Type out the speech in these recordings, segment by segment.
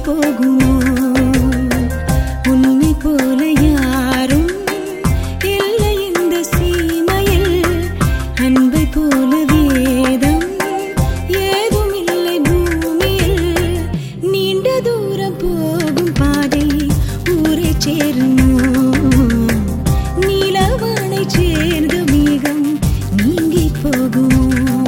போகுமோ உன்னை போல யாரும் இல்லை இந்த சீமையில் அன்பை போல வேதம் ஏதும் இல்லை பூமியில் நீண்ட தூரம் போகும் பாதை ஊரை சேருமோ நீலவானை சேர்ந்த மேகம் நீங்கி போகுமோ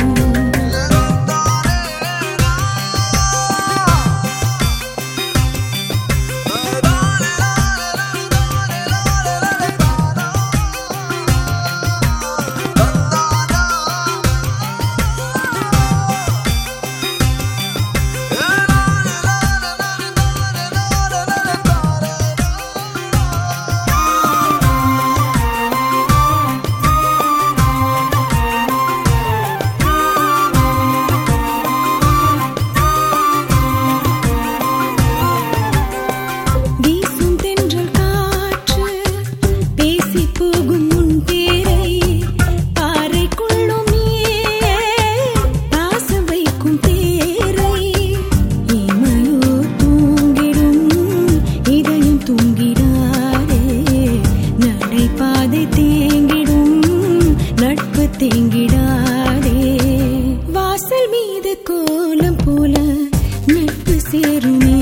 தேங்கிடாதே வாசல் மீது கோலம் போல நட்பு சேருமே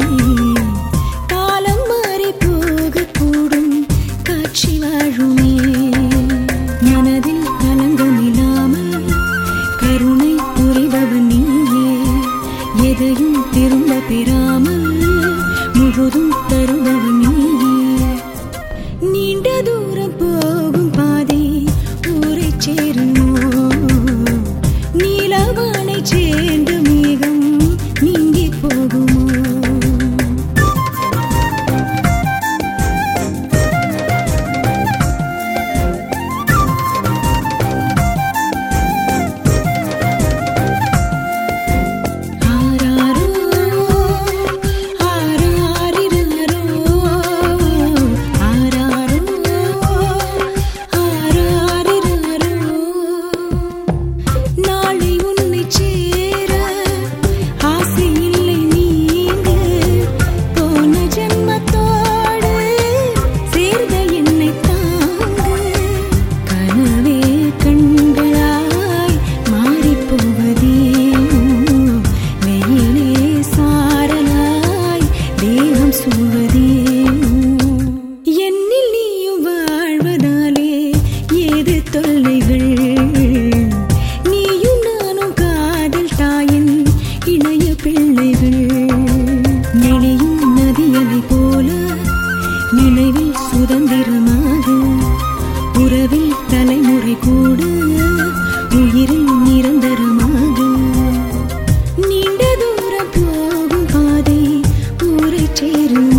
காலம் மாறி போகக்கூடும் காட்சி வாழுமே மனதில் கலங்கம் இல்லாமல் கருணை புரிபவன் நீயே எதையும் திரும்ப பெறாமல் முழுதும் தருபவன் நீயே நீண்ட தூரம் போகும் பாதை ஊரை சேருமோ நீலவானை சேர்ந்த மேகம் நீங்கி போகுமோ என்னில் நீயும் வாழ்வதாலே ஏது தொல்லைகள் நீயும் நானும் காதல் தாயின் இணைய பிள்ளைகள் நெளியும் நதியலை போல நினைவில் சுதந்திரமாக உறவில் தலைமுறை கூட உயிரில் நிரந்தரமாக நீண்ட தூரம் போகும் பாதை ஊரை சேருமோ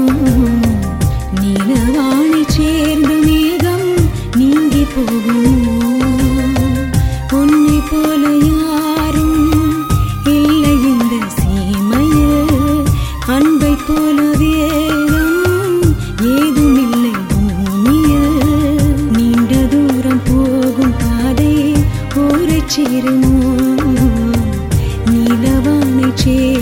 நீலவானை சேர்ந்த மேகம் நீங்கி போகுமோ உன்னை போல யாரும் இல்லை இந்த சீமையில் அன்பை போல வேதம் ஏதும் இல்லை பூமியில் நீண்ட தூரம் போகும் பாதை ஊரை சேருமோ நீலவானை